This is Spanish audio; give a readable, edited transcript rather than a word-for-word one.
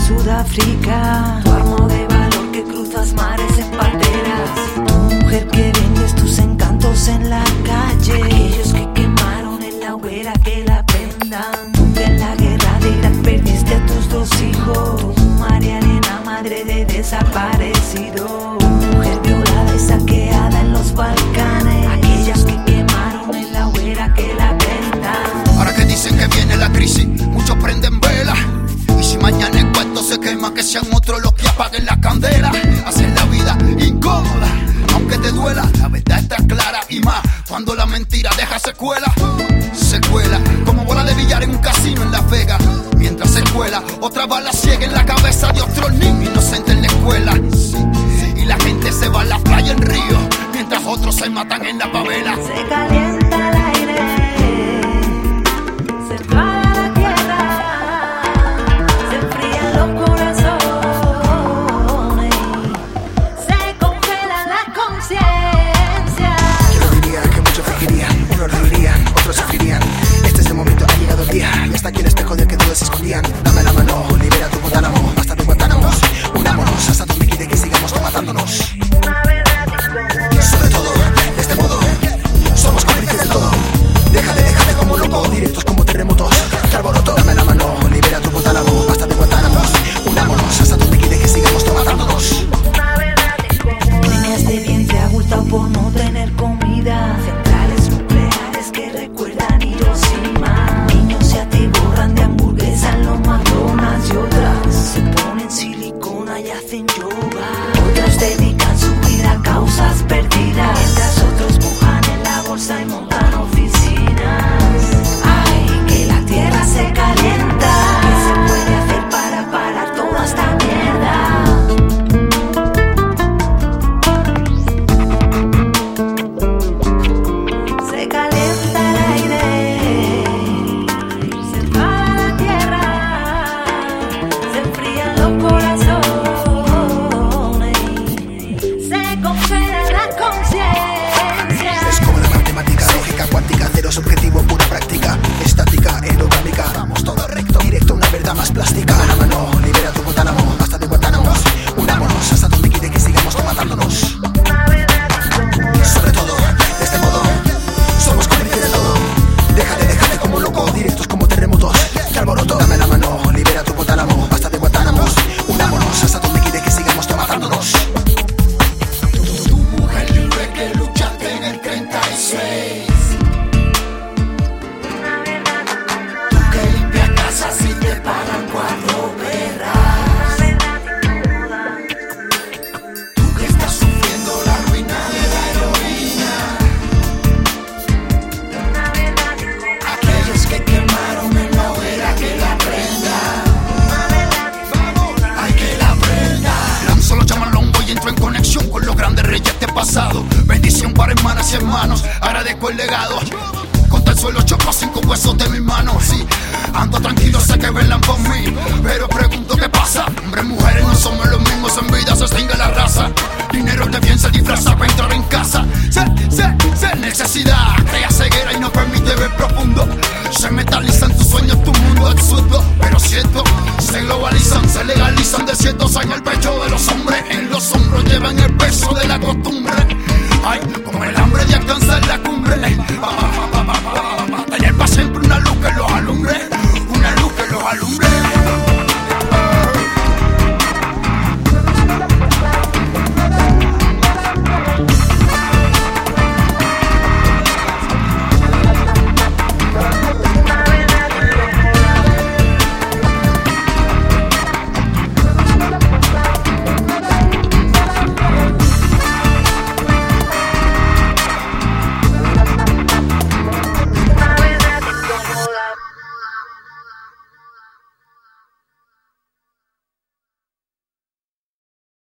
Sudáfrica. Tu arma de valor que cruzas mares en pateras. Tu mujer que vendes tus encantos en la calle. Aquellos que quemaron en la hoguera que la prendan. Nunca en la guerra de Irak perdiste a tus 2 hijos. María Elena, madre de desaparecido. Tu mujer violada y saqueada en los Balcanes. Aquellas que quemaron en la hoguera que la prendan. Ahora que dicen que viene la crisis, muchos prenden vela. Y si mañana el cuento se quema, que sean otros los que apaguen la candela. Hacen la vida incómoda, aunque te duela. La verdad está clara y más cuando la mentira deja secuela. Secuela, como bola de billar en un casino en Las Vegas. Mientras se cuela, otra bala ciega en la cabeza de otro niño inocente en la escuela. Y la gente se va a la playa en Río, mientras otros se matan en la favela. Se calienta el aire, se enfada la tierra, se enfrían los corazones, se congela la conciencia. Yo lo diría que muchos fingirían, unos reirían, otros sufrirían. Este es el momento, ha llegado el día, y hasta aquí en este joder que todos se escondían. Dame la mano, libera tu Guantánamo, basta de Guantánamo. Unámonos hasta donde quiere que sigamos matándonos. Sobre todo, de este modo, somos cómplices del todo. Déjate como loco, directos como terremotos. Que alboroto, dame la mano, libera tu Guantánamo, basta de Guantánamo. Unámonos hasta donde quiere que sigamos matándonos. Líneas de vientre abultado por no tener comida. Centrales nucleares que recuerdan Hiroshima. Niños se atiborran de hamburguesa en los McDonald's. Y otras se ponen silicona y hacen yoga. Otras dedican su vida a causas perdidas, mientras otros pujan en la bolsa y montan oficinas. Ay, que la tierra se calienta. ¿Qué se puede hacer para parar toda esta mierda? Se calienta el aire, se enfada la tierra, se enfrían los corazones, se congela la conciencia. Es como la matemática, lógica cuántica, cero subjetivo, pura práctica. Estática, endogámica, vamos todo recto, directo, una verdad más plástica. Dame la mano, libera tu Guantánamo, basta de Guantánamo. Unámonos hasta donde quiere que sigamos matándonos. Sobre todo, de este modo, somos cómplices de todo. Déjate como loco, directos como terremotos. Que alboroto, dame la mano, libera tu Guantánamo, basta de Guantánamo. Unámonos hasta donde quiere que sigamos matándonos. Tu mujer libre que luchaste en el 36. Tú que limpias casas y te pagan 4 perras. Tú que estás sufriendo la ruina de la heroína. Aquellos que quemaron en la hoguera que la prendan. Hay que la prenda. Lanzo los chamalongos y entro en conexión con los grandes reyes de pasado. Bendición para hermanas y hermanos, agradezco el legado. Contra el suelo choco 5 huesos de mis manos. Sí, ando tranquilo, sé que velan por mí, pero pregunto qué pasa. Hombres, mujeres, no somos los mismos, en vida se extingue la raza. Dinero que bien se disfraza para entrar en casa. Necesidad crea ceguera y no permite ver profundo. Se metalizan tus sueños, tu mundo absurdo, pero cierto. Se globalizan, se legalizan desiertos en el pecho de los hombres. En los hombros llevan el peso de la costumbre. Ay, como el hambre de alcanzar la cumbre. Tener para siempre una luz que los alumbre. Una luz que los alumbre.